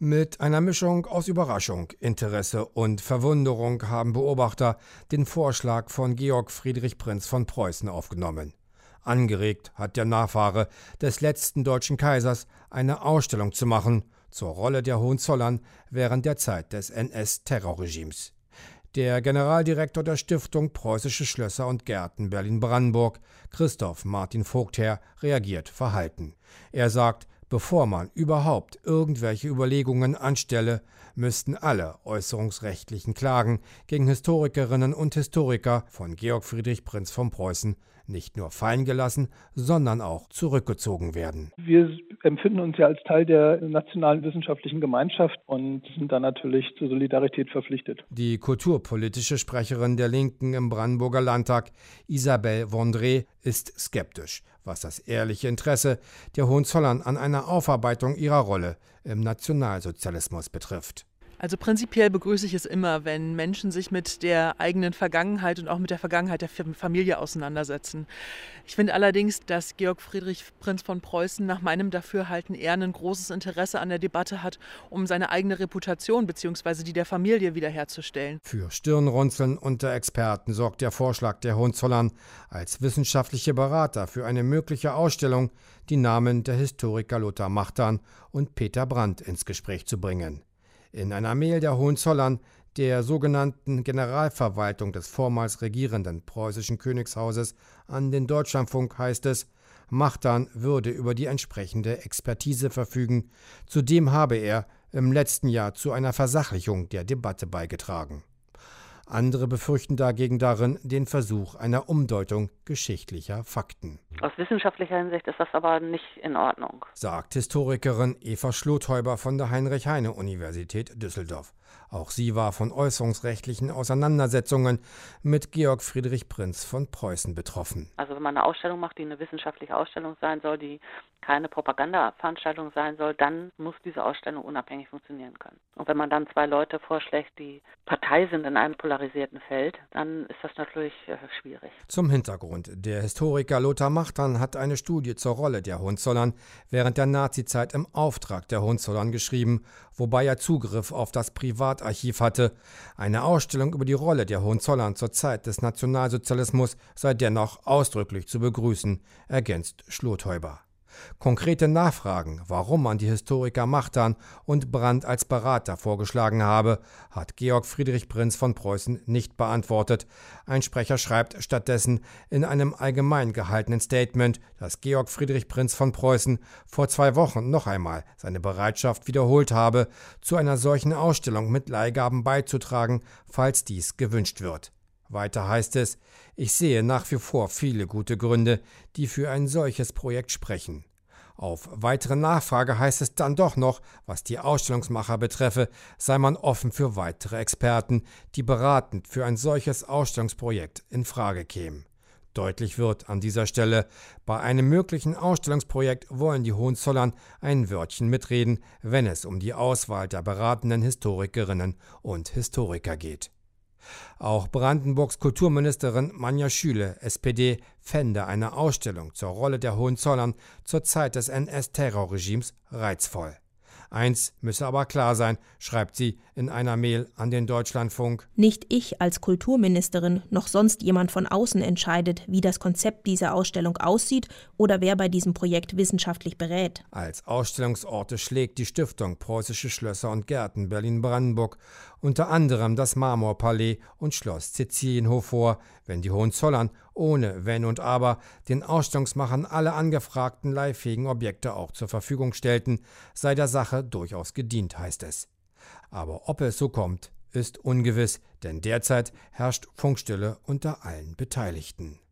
Mit einer Mischung aus Überraschung, Interesse und Verwunderung haben Beobachter den Vorschlag von Georg Friedrich Prinz von Preußen aufgenommen. Angeregt hat der Nachfahre des letzten deutschen Kaisers, eine Ausstellung zu machen zur Rolle der Hohenzollern während der Zeit des NS-Terrorregimes. Der Generaldirektor der Stiftung Preußische Schlösser und Gärten Berlin-Brandenburg, Christoph Martin Vogtherr, reagiert verhalten. Er sagt, bevor man überhaupt irgendwelche Überlegungen anstelle, müssten alle äußerungsrechtlichen Klagen gegen Historikerinnen und Historiker von Georg Friedrich Prinz von Preußen nicht nur fallen gelassen, sondern auch zurückgezogen werden. Wir empfinden uns ja als Teil der nationalen wissenschaftlichen Gemeinschaft und sind da natürlich zur Solidarität verpflichtet. Die kulturpolitische Sprecherin der Linken im Brandenburger Landtag, Isabelle Vondré, ist skeptisch, was das ehrliche Interesse der Hohenzollern an einer Aufarbeitung ihrer Rolle im Nationalsozialismus betrifft. Also prinzipiell begrüße ich es immer, wenn Menschen sich mit der eigenen Vergangenheit und auch mit der Vergangenheit der Familie auseinandersetzen. Ich finde allerdings, dass Georg Friedrich Prinz von Preußen nach meinem Dafürhalten eher ein großes Interesse an der Debatte hat, um seine eigene Reputation bzw. die der Familie wiederherzustellen. Für Stirnrunzeln unter Experten sorgt der Vorschlag der Hohenzollern, als wissenschaftliche Berater für eine mögliche Ausstellung die Namen der Historiker Lothar Machtan und Peter Brandt ins Gespräch zu bringen. In einer Mail der Hohenzollern, der sogenannten Generalverwaltung des vormals regierenden preußischen Königshauses, an den Deutschlandfunk heißt es, Machtan würde über die entsprechende Expertise verfügen. Zudem habe er im letzten Jahr zu einer Versachlichung der Debatte beigetragen. Andere befürchten dagegen darin den Versuch einer Umdeutung geschichtlicher Fakten. Aus wissenschaftlicher Hinsicht ist das aber nicht in Ordnung, sagt Historikerin Eva Schlothäuber von der Heinrich-Heine-Universität Düsseldorf. Auch sie war von äußerungsrechtlichen Auseinandersetzungen mit Georg Friedrich Prinz von Preußen betroffen. Also wenn man eine Ausstellung macht, die eine wissenschaftliche Ausstellung sein soll, die keine Propagandaveranstaltung sein soll, dann muss diese Ausstellung unabhängig funktionieren können. Und wenn man dann zwei Leute vorschlägt, die Partei sind in einem polarisierten Feld, dann ist das natürlich schwierig. Zum Hintergrund. Der Historiker Lothar Machtan hat eine Studie zur Rolle der Hohenzollern während der Nazizeit im Auftrag der Hohenzollern geschrieben, wobei er Zugriff auf das Privatarchiv hatte. Eine Ausstellung über die Rolle der Hohenzollern zur Zeit des Nationalsozialismus sei dennoch ausdrücklich zu begrüßen, ergänzt Schlothäuber. Konkrete Nachfragen, warum man die Historiker Machtan und Brandt als Berater vorgeschlagen habe, hat Georg Friedrich Prinz von Preußen nicht beantwortet. Ein Sprecher schreibt stattdessen in einem allgemein gehaltenen Statement, dass Georg Friedrich Prinz von Preußen vor 2 Wochen noch einmal seine Bereitschaft wiederholt habe, zu einer solchen Ausstellung mit Leihgaben beizutragen, falls dies gewünscht wird. Weiter heißt es, ich sehe nach wie vor viele gute Gründe, die für ein solches Projekt sprechen. Auf weitere Nachfrage heißt es dann doch noch, was die Ausstellungsmacher betreffe, sei man offen für weitere Experten, die beratend für ein solches Ausstellungsprojekt in Frage kämen. Deutlich wird an dieser Stelle, bei einem möglichen Ausstellungsprojekt wollen die Hohenzollern ein Wörtchen mitreden, wenn es um die Auswahl der beratenden Historikerinnen und Historiker geht. Auch Brandenburgs Kulturministerin Manja Schüle, SPD, fände eine Ausstellung zur Rolle der Hohenzollern zur Zeit des NS-Terrorregimes reizvoll. Eins müsse aber klar sein, schreibt sie in einer Mail an den Deutschlandfunk. Nicht ich als Kulturministerin noch sonst jemand von außen entscheidet, wie das Konzept dieser Ausstellung aussieht oder wer bei diesem Projekt wissenschaftlich berät. Als Ausstellungsorte schlägt die Stiftung Preußische Schlösser und Gärten Berlin-Brandenburg unter anderem das Marmorpalais und Schloss Cäcilienhof vor, wenn die Hohenzollern ohne Wenn und Aber den Ausstellungsmachern alle angefragten leihfähigen Objekte auch zur Verfügung stellten, sei der Sache durchaus gedient, heißt es. Aber ob es so kommt, ist ungewiss, denn derzeit herrscht Funkstille unter allen Beteiligten.